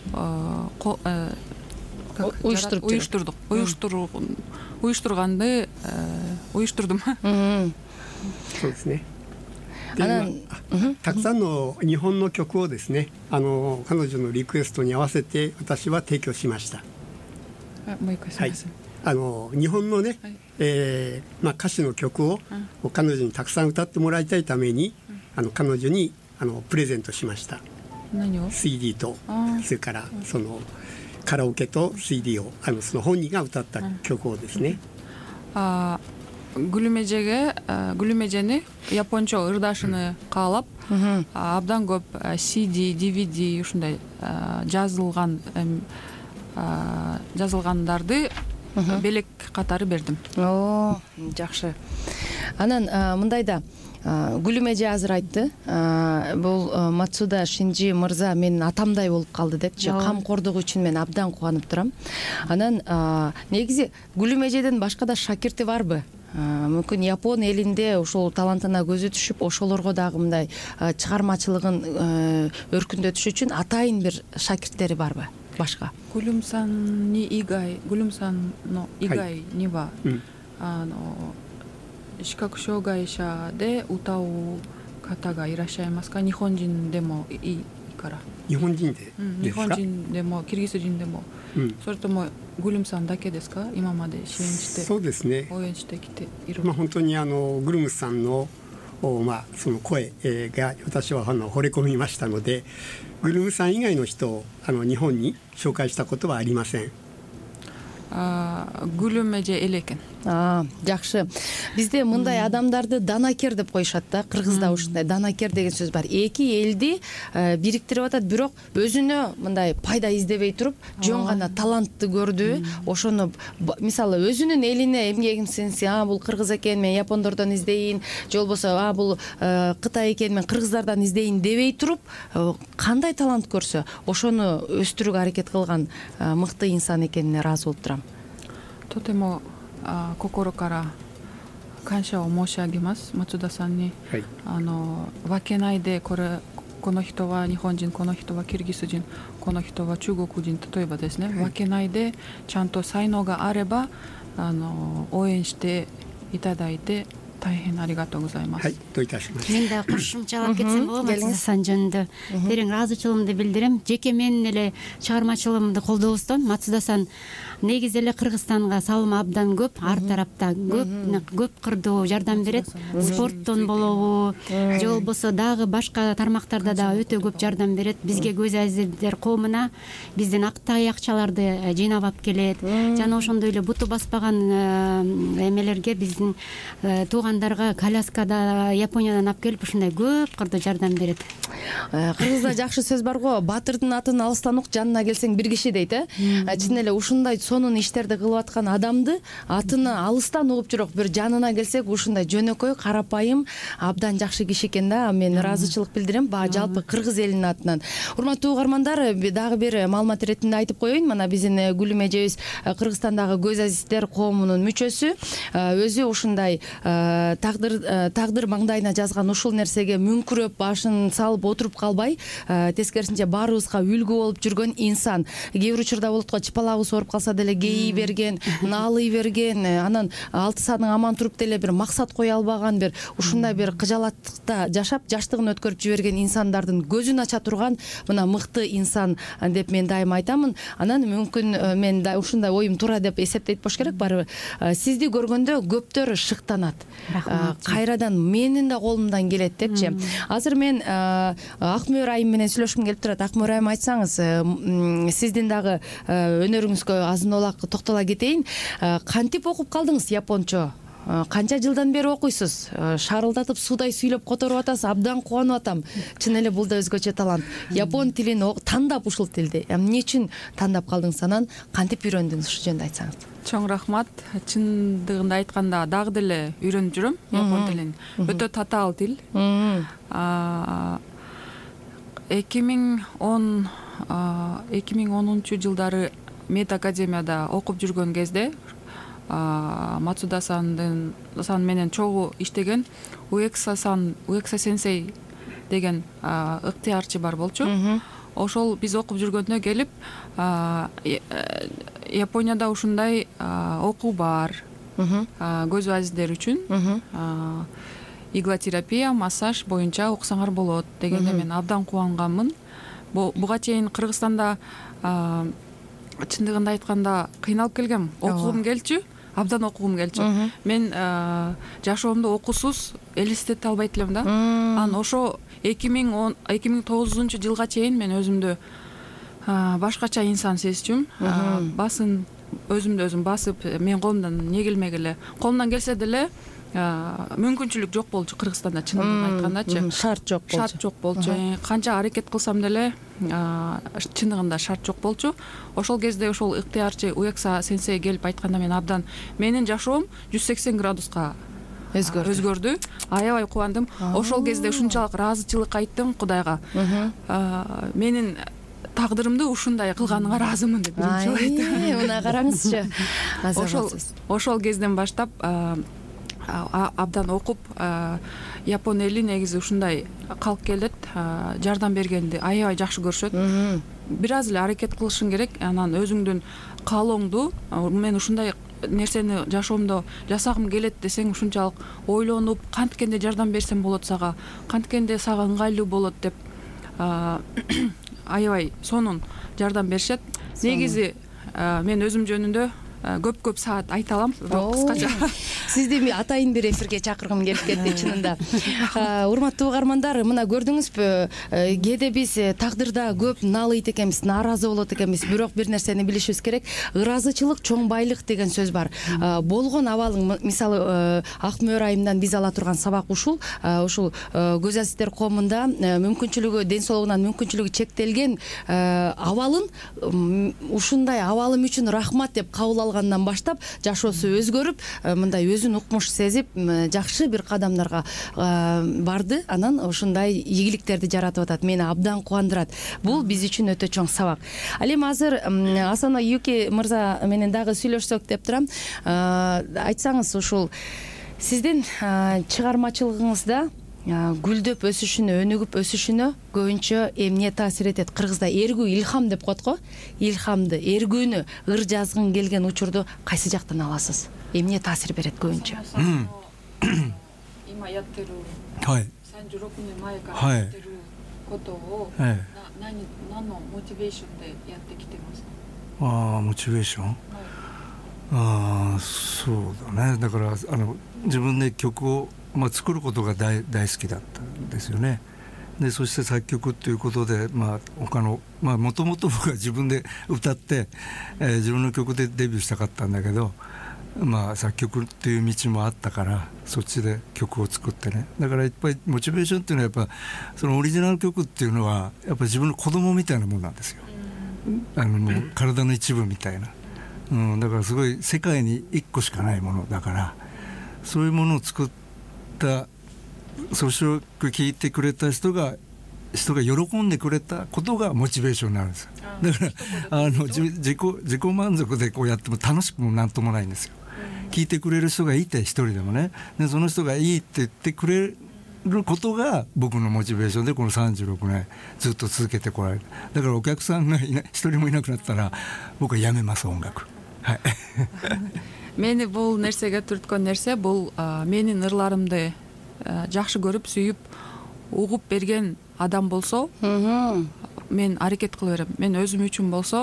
уюштурдум. そうですね。たくさんの日本の曲をですね彼女のリクエストに合わせて私は提供しました。 もう一回すみません。 日本のね、歌詞の曲を彼女にたくさん歌ってもらいたいために彼女にプレゼントしました。 何を CD とそれからそのカラオケと CD をその本人が歌った曲をですね。 Гүлүм эжени япончо ырдашыны каалап абдан көп CD, DVD ушундай жазылгандарды белек катары бердим. Жакшы. Анан мындай да Гүлүм эже азыр айтты. Бул Мацуда Шинжи мырза менин атамдай болуп калды депчи. Камкордугу үчүн мен абдан кубанып турам. Анан негизи Гүлүм эжеден башка да шакирти барбы? Мүмкүн Япон элинде ошол талантына көзү түшүп ошолорго дагы мындай чыгармачылыгын өркүндөтүш үчүн атайын бир шакирттери барбы башка? Гүлүмсанの以外には視覚障害者で歌う方がいらっしゃいますか？日本人でもいいから。 日本人でですか？ 日本人でもキルギス人でも、それともグルムさんだけですか？今まで支援してそうですね。 応援してきている。 本当にグルムさんのその声が私は惚れ込みましたので、グルムさん以外の人を日本に紹介したことはありません。 Гүлүм эже эле экен. Жакшы. Бизде мындай адамдарды данакер деп коюшат да. Кыргызда ушундай данакер деген сөз бар. Эки элди бириктирип атат, бирок өзүнө мындай пайда издебей туруп, жөн гана талантты көрдү. Ошону мисалы өзүнүн элине эмгегим сиңсе, бул кыргыз экен, мен япондордон издейин, же болбосо бул Кытай экен, мен кыргыздардан издейин дебей туруп, кандай талант көрсө, ошону өстүрүүгө аракет кылган мыкты инсан экенине ыраазы болуп турам. とても心から感謝を申し上げます松田さんに、分けないでこの人は日本人、この人はキルギス人、この人は中国人、例えばですね、分けないでちゃんと才能があれば応援していただいて大変ありがとうございます。 どういたしまして。 Мен да кошумчалап кетсем болобу Мацуда-сан жөнүндө терең ыраазычылыгымды билдирем. Жеке менин эле чыгармачылыгымды колдообуздон Мацуда-сан негизи эле Кыргызстанга салымы абдан көп, ар тарапта көп кырдуу жардам берет. Спорттон болобу, же болбосо дагы башка тармактарда да өтө көп жардам берет. Бизге көз азиздер коомуна бизден актай акчаларды жыйнап алып келет. Жана ошондой эле буту баспаган эмелерге биздин туугандарга коляскада Япониядан алып келип ушундай көп кырдуу жардам берет. Кыргызда жакшы сөз бар го, батырдын атын алыстан ук, жанына келсең бир киши дейт, Чын эле ушундай сонун иштерди кылып аткан адамды атыны алыстан угуп жүрөк, бир жанына келсек ушундай жөнөкөй, карапайым, абдан жакшы киши экен да. Мен ыраазычылык билдирем жалпы кыргыз элинин атынан. Урматтуу угармандар, дагы бир маалымат иретинде айтып коеюн. Мына биздин Гүлүм эжебиз Кыргызстандагы көз азиздер коомунун мүчөсү, өзү ушундай тагдыр маңдайына жазган ушул нерсеге мүңкүрөп башын салып отуруп калбай, тескерисинче баарыбызга үлгү болуп жүргөн инсан. Кээ бир учурда болот го, чыпалагыбыз ооруп калса деле гейи берген, наалый берген, анан 6 саатың аман туруп деле бир максат кое албаган, бир ушундай бир кыжалаттыкта жашап, жаштыгын өткөрүп жиберген инсандардын көзүн ача турган мына мыкты инсан деп мен дайыма айтамын. Анан мүмкүн мен ушундай оюм туура деп эсептейт болуш керек, барыбыр сизди көргөндө көптөр шыктанат. кайрадан менин да колумдан келет депчи. Азыр мен Акмөр айым менен сүйлөшкүм келип турат. Акмөр айым, айтсаңыз, сиздин дагы өнөрүңүзгө азын олак токтола кетейин. Кантип окуп калдыңыз япончо? Канча жылдан бери окуйсуз? Шарылдатып суудай сүйлөп которуп атасыз. Абдан кубанып атам. Чын эле бул да өзгөчө талант. Япон тилин тандап ушул тилди. Эмне үчүн тандап калдыңыз, анан кантип үйрөндүңүз, ушу жөнүндө айтсаңыз. Чоң рахмат. Чындыгында айтканда дагы деле үйрөнүп жүрөм япон тилин. Өтө татаал тил. 2010 жылдары Мед академияда окуп жүргөн кезде Мацуда-сан менен чогуу иштеген Уэкса сенсей деген ыктыярчы бар болчу. Ошол биз окуп жүргөндө келип, Японияда ушундай окуу бар. Көз азиздер үчүн иглотерапия, массаж боюнча окусаңар болот дегенде мен абдан кубанганмын. Буга чейин Кыргызстанда чындыгында айтканда кыйналып келгем. Окугум келчү, абдан окугум келчү. Мен жашоомду окуусуз элестете албайт элем да. Анан ошо 2009 жылга чейин мен өзүмдү башкача инсан сезчүм. Басын өзүмдү өзүм басып, мен колумдан эмне келмек эле. Колумдан келсе деле мүмкүнчүлүк жок болчу Кыргызстанда, чынын айткандачы. Шарт жок болчу. Канча аракет кылсам деле чындыгында шарт жок болчу. Ошол кезде ошол ыктыярчы Уэкса сенсей келип айтканда мен абдан менин жашоом 180 градуска өзгөрдү. Аябай кубандым. Ошол кезде ушунчалык ыраазычылык айттым Кудайга. Менин тагдырымды ушундай кылганыңа ыраазымын деп биринчи айттым. Мына караңызчы. Ошол кезден баштап абдан окуп, Япон эли негизи ушундай калк келет, жардам бергенди аябай жакшы көрүшөт. Бир аз эле аракет кылышың керек, анан өзүңдүн каалооңду, мен ушундай нерсени жашоомдо жасагым келет десең, ушунчалык ойлонуп, канткенде жардам берсем болот сага, канткенде сага ыңгайлуу болот деп аябай сонун жардам беришет. Негизи мен өзүм жөнүндө көп саат айта алам, кыскача. Сизди атайын бир эфирге чакыргым келип кетти чынында. Урматтуу угармандар, мына көрдүңүзбү, кээде биз тагдырда көп налыйт экенбиз, нааразы болот экенбиз, бирок бир нерсени билишибиз керек. Ыраазычылык чоң байлык деген сөз бар. Болгон абалың, мисалы Акмөр айымдан биз ала турган сабак ушул көз азиздер коомунда мүмкүнчүлүгү, ден соолугунан мүмкүнчүлүгү чектелген абалын ушундай абалым үчүн рахмат деп кабыл алгандан баштап жашоосу өзгөрүп, мындай өзүн укмуш сезип, жакшы бир кадамдарга барды, анан ушундай ийгиликтерди жаратып атат. Мени абдан кубандырат. Бул биз үчүн өтө чоң сабак. Ал эми азыр Асано Юки мырза менен дагы сүйлөшсөк деп турам. Айтсаңыз, ушул сиздин чыгармачылыгыңызда гүлдөп өсүшүнө, өнүгүп өсүшүнө көбүнчө эмне таасир этет? Кыргызда эргүү, илхам деп коет го. Илхамды, эргүүнү, ыр жазгың келген учурду кайсы жактан аласыз? Эмне таасир берет көбүнчө? Има яттыруу. Санжурокуне мае кара яттыруу кото о нано мотивейшн де ятте китемас. Мотивейшн? そうだね。だから自分で曲を作ることが大好きだったんですよね。でそして作曲ということで、他のもともと僕は自分で歌って、自分の曲でデビューしたかったんだけど、作曲っていう道もあったからそっちで曲を作ってね。だからいっぱいモチベーションっていうのはやっぱそのオリジナル曲っていうのはやっぱ自分の子供みたいなもんなんですよ。もう体の一部みたいな、だからすごい世界に一個しかないものだから、そういうものを作った、そして聴いてくれた人が喜んでくれたことがモチベーションになるんですよ。だから自己満足でこうやっても楽しくもなんともないんですよ。聴いてくれる人がいて一人でもね、でその人がいいって言ってくれることが僕のモチベーションでこの36年ずっと続けてこられる。だからお客さんが一人もいなくなったら僕はやめます、音楽。はい。 Мени бул нерсеге түрткөн нерсе бул менин ырларымды жакшы көрүп, сүйүп, угуп берген адам болсо, мен аракет кыла берем. Мен өзүм үчүн болсо,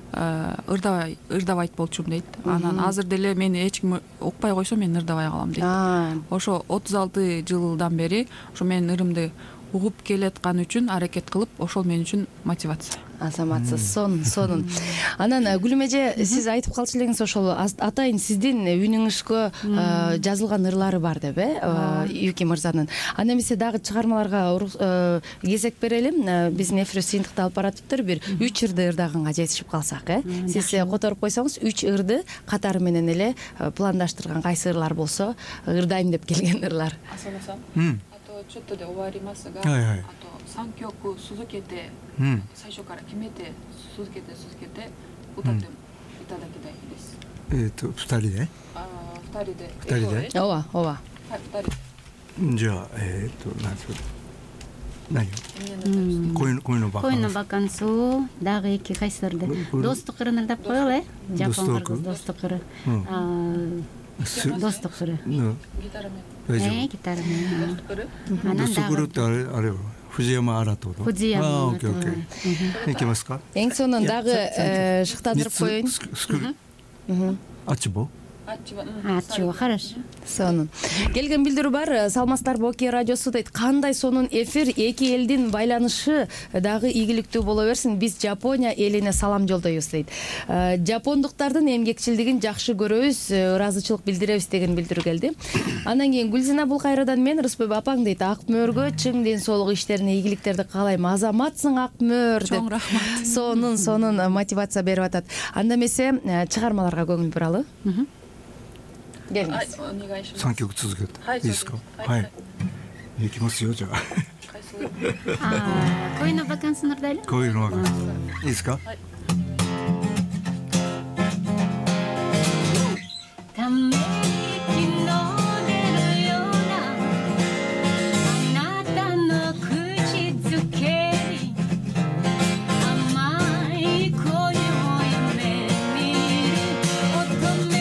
ырдабайт болчумун дейт. Анан азыр деле мени эч ким укпай койсо мен ырдабай калам дейт. Ошо 36 жылдан бери ошо менин ырымды угуп келаткан үчүн аракет кылып, ошол мен үчүн мотивация. Азаматсыз сонун. Анан Гүлүм эже, сиз айтып калчу элеңиз, ошол атайын сиздин үнүңүзгө жазылган ырлары бар деп, Юки мырзанын. Анда эмесе дагы чыгармаларга кезек берелим. Биздин эфир сыйынтыкты алып баратыптыр, бир 3 ырды ырдаганга жетишип калсак, Сиз которуп койсоңуз 3 ырды катары менен эле пландаштырган кайсы ырлар болсо, ырдайм деп келген ырлар. Асана-сан. ちょっとで終わりますが、あと3曲続けて、最初から決めて続けて歌っていただきたいです。 2人で 2人でおわはい、 2人で。じゃあ Коюну бакансуу дагы 2 кайсырды. Достук ырын ырдап коелу, Жапон кыргыз достук ыры. Достук ыры. Гитарамен. Достук ырыってあれよ。藤山新と。 藤山。 オッケー。いきますか。 Эң сонун дагы шыктандырып коеюн. Ачыбо. Ачыбо, хорошо. Сонун. Келген билдирүү бар. Салмастарбы Окей радиосу дейт. Кандай сонун эфир, эки элдин байланышы дагы ийгиликтүү боло берсин. Биз Жапония элине салам жолдойбуз дейт. Жапондуктардын эмгекчилдигин жакшы көрөбүз, ыраазычылык билдиребиз деген билдирүү келди. Андан кийин Гүлзина Булкайрадан мен Рыспек апаң дейт. Акмөөргө чың ден соолук иштерине ийгиликтерди каалайм. Азаматсың Акмөөр деп. Чоң рахмат. Сонун мотивация берип атат. Анда эмесе чыгармаларга көңүл буралы. 3曲続けていいですか。はい。いきますよじゃあ。 恋のバカンスの歌い。 恋のバカンス。いいですか。 ため息の出るようなあなたの口づけに甘い恋を夢見る乙女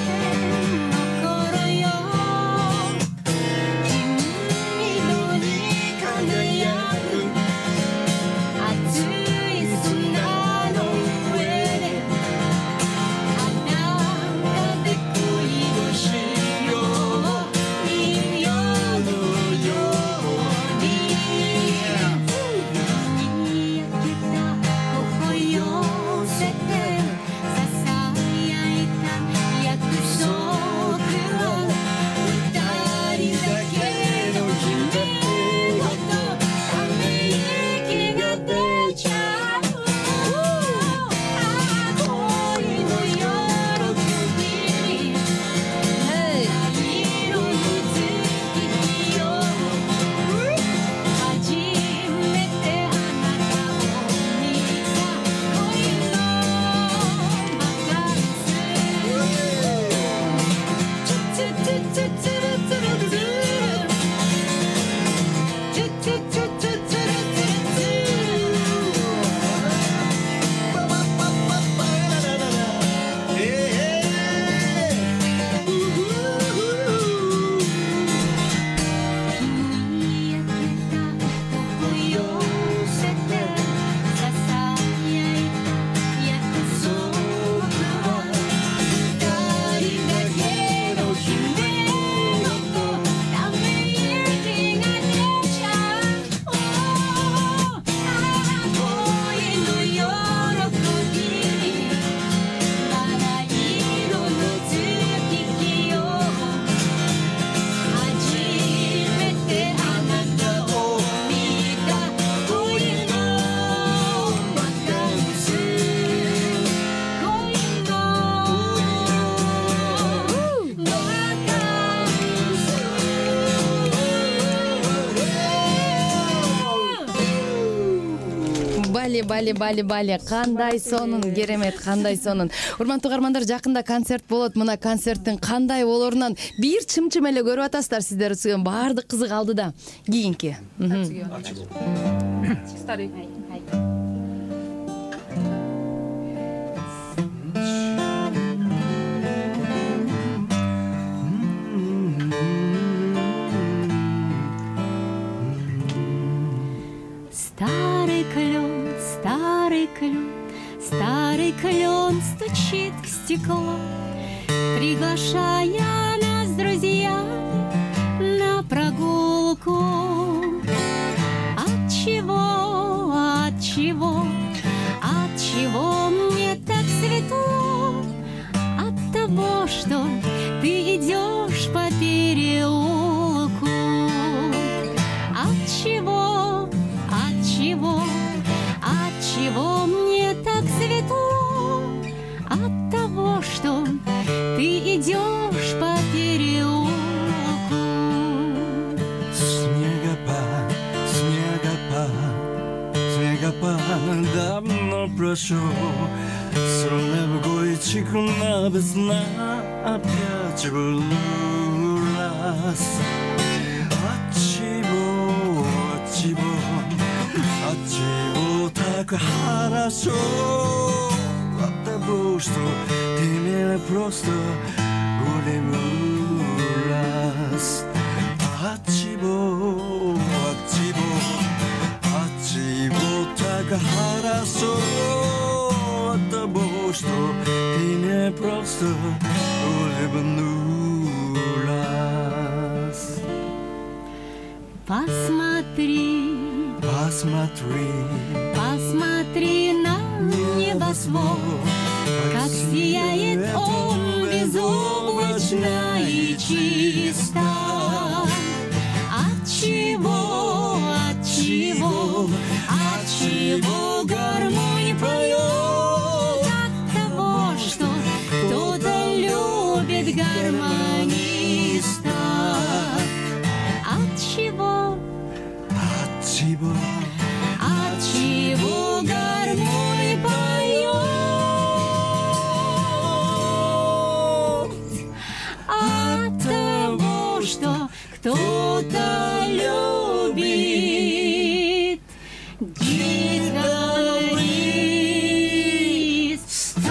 Бали кандай сонун, керемет, кандай сонун. Урматтуу угармандар, жакында концерт болот. Мына концерттин кандай болорунан бир чымчым эле көрүп атасыздар сиздер. Баардык кызык алдыда. Кийинки. Старый. Старый клен, старый клен стучит в стекло, приглашая нас с друзьями на прогулку. Отчего, отчего, отчего мне так светло? От того, что ты идешь по переулку. Отчего, отчего, отчего мне так светло? От того, что ты идешь по переулку. Снегопад, снегопад, снегопад давно прошел. Словно в гойчикна весна опять был раз. Отчего, отчего, отчего так хорошо? От того, что ты меня просто улыбнулась. Отчего, отчего, отчего так хорошо? От того, что ты меня просто улыбнулась. Посмотри, посмотри, посмотри на небосвод, как сияет он безоблачно и чисто. Отчего, отчего, отчего гармония поет? От того, что кто-то любит гармониста. Отчего, отчего, отчего гармония поет? От того, что кто-то любит гитариста.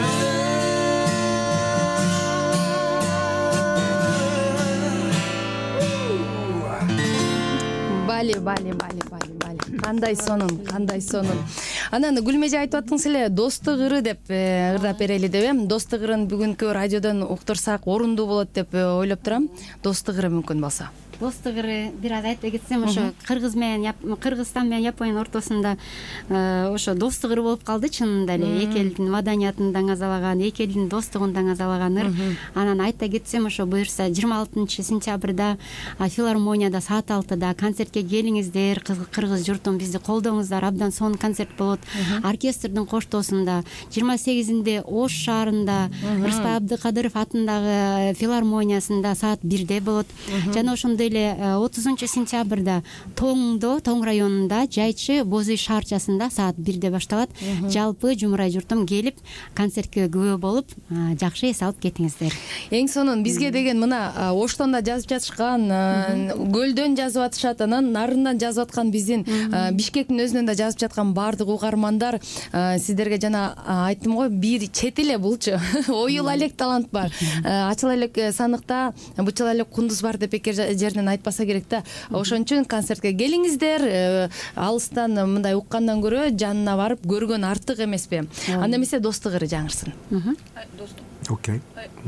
Бали, бали, бали, бали, бали. Кандай сонун, кандай сонун. Анан Гүлмеже айтып аттыңыз эле достук ыры деп ырдап берели деп эм. Достук ырын бүгүнкү радиодон уктурсак орундуу болот деп ойлоп турам. Достук ыры мүмкүн болсо. Достук ыры бир аз айтып кетсем, ошо Кыргызстан менен Япониянын ортосунда ошо достук ыры болуп калды чынында эле. Эки элдин маданиятын даңазалаган, эки элдин достугун даңазалаган ыр. Анан айта кетсем, ошо буюрса 26 сентябрда филармонияда саат 6-да концертке келиңиздер, кыргыз журтум бизди колдоңуздар. Абдан сонун концерт болот. Оркестрдин коштоосунда 28-inde Ош шаарында Рыспай Абдыкадыров атындагы филармониясында саат 1-де болот. Жана ошондой эле 30 сентябрда Тоң районунда Жайчы Боз үй шаарчасында саат 1-де башталат. Жалпы жумурай журтум келип концертке күбө болуп, жакшы эс алып кетиңиздер. Эң сонун бизге деген мына Оштон да жазып жатышкан, Көлдөн жазып атышат, анан нарындан жазып аткан биздин Бишкектин өзүнөн да жазып жаткан баардык угармандар сиздерге жана айттым го, бир чет эле булчу оюл элек талант бар. Ачыла элек саныкта, бучула элек кундуз бар деп бекер жерден айтпаса керек да. Ошон үчүн концертке келиңиздер. Алыстан мындай уккандан көрө жанына барып көргөн артык эмеспи? Анда эмесе достук ыры жаңырсын. Окей.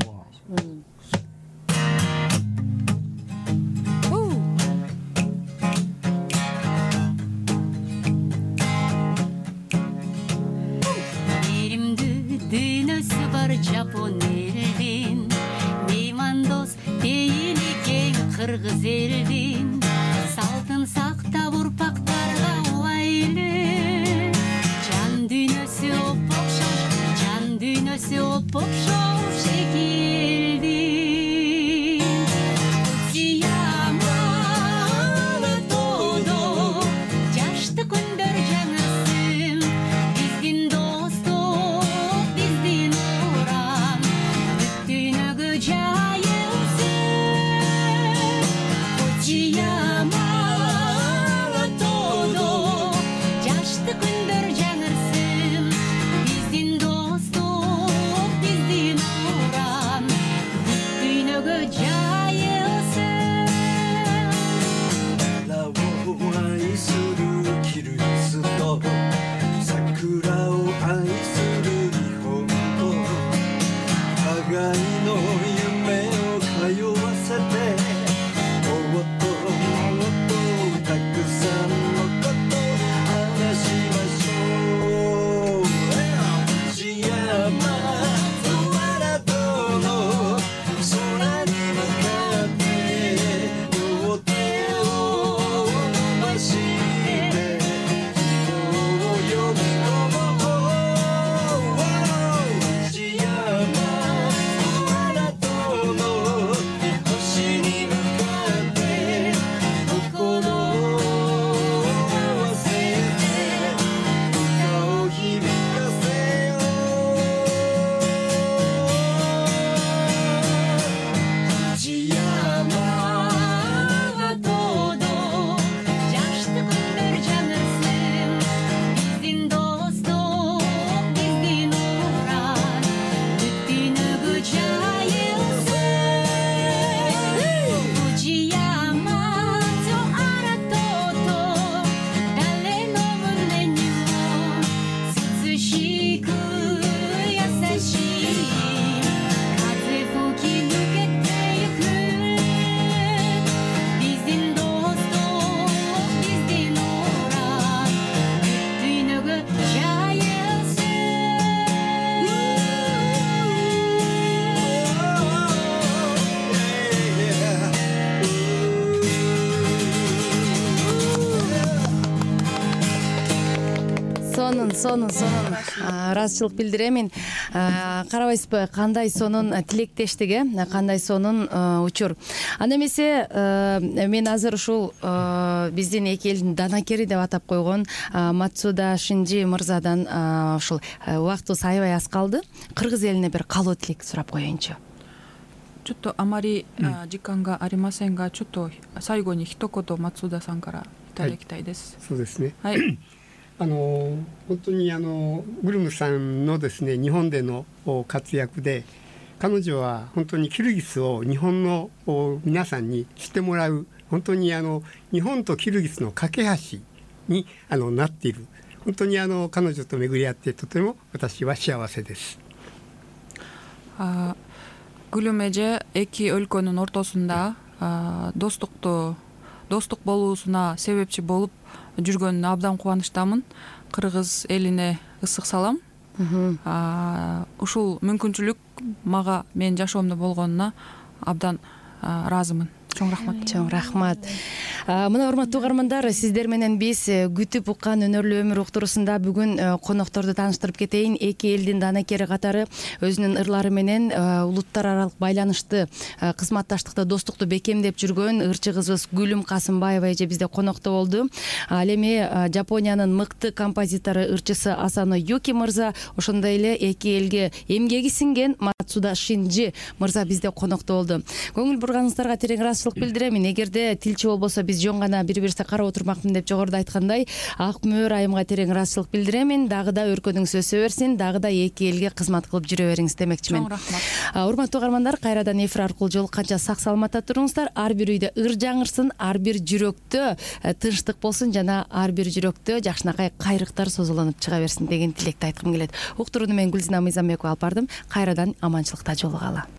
Дүйнөсү бар жапон элдин, меймандос дейин экен кыргыз элдин. Салтын сактап урпактарга улайлы, жан дүйнөсү опокшош, жан дүйнөсү опокшош шекилди. Сыямана тодо, жашты күндөр жаңырсын, биздин достук, биздин уран, бүттүнөгү жайылсын. Сыямана тодо, жашты күндөр жаңырсын, биздин достук, биздин уран. сонун ыраазычылык билдирем. Карабайсызбы, кандай сонун тилектештик, кандай сонун учур. Анда эмесе мен азыр ушул биздин эки элдин данакери деп атап койгон Мацуда Шинжи мырзадан ушул убактыбыз аябай аз калды. Кыргыз элине бир калуу тилек сурап коеюнчу. ちょっとあまり時間がありませんが、ちょっと最後に一言松田さんからいただきたいです。 そうですね。 はい。 本当にグルムさんのですね、日本での活躍で、彼女は本当にキルギスを日本の皆さんに知ってもらう、本当に日本とキルギスの架け橋になっている。本当に彼女と巡り合ってとても私は幸せです。 Гүлүм эже эки өлкөнүн ортосунда достук болуусуна себепчи болуп жүргөнүнө абдан кубанычтамын. Кыргыз элине ысык салам. Ушул мүмкүнчүлүк мага менин жашоомдо болгонуна абдан ыраазымын. Чоң рахмат. Чоң рахмат. Мына урматтуу угармандар, сиздер менен биз күтүп уккан өнөрлүү өмүр уктуруусунда бүгүн конокторду тааныштырып кетейин. Эки элдин данакери катары өзүнүн ырлары менен улуттар аралык байланышты, кызматташтыкты, достукту бекемдеп жүргөн ырчы кызыбыз Гүлүм Касымбаева эже бизде конокто болду. Ал эми Жапониянын мыкты композитору, ырчысы Асано Юки мырза, ошондой эле эки элге эмгеги сиңген Мацуда Шинжи мырза бизде конокто болду. Көңүл бурганыңыздарга терең ыраазычылык билдирем. Эгерде тилчи болбосо биз жөн гана бири-бирибизди карап отурмакмын деп жогоруда айткандай, Ак Мөөр айымга терең ыраазычылык билдирем. Дагы да өркөдүңүз өсө берсин, дагы да эки элге кызмат кылып жүрө бериңиз демекчимин. Чоң рахмат. Урматтуу угармандар, кайрадан эфир аркылуу жолукканча сак саламатта туруңуздар. Ар бир үйдө ыр жаңырсын, ар бир жүрөктө тынчтык болсун жана ар бир жүрөктө жакшынакай кайрыктар созуланып чыга берсин деген тилекти айткым келет. Уктурууну мен Гүлзина Мыйзамбекова алып бардым. Кайрадан аманчылыкта жолугалы.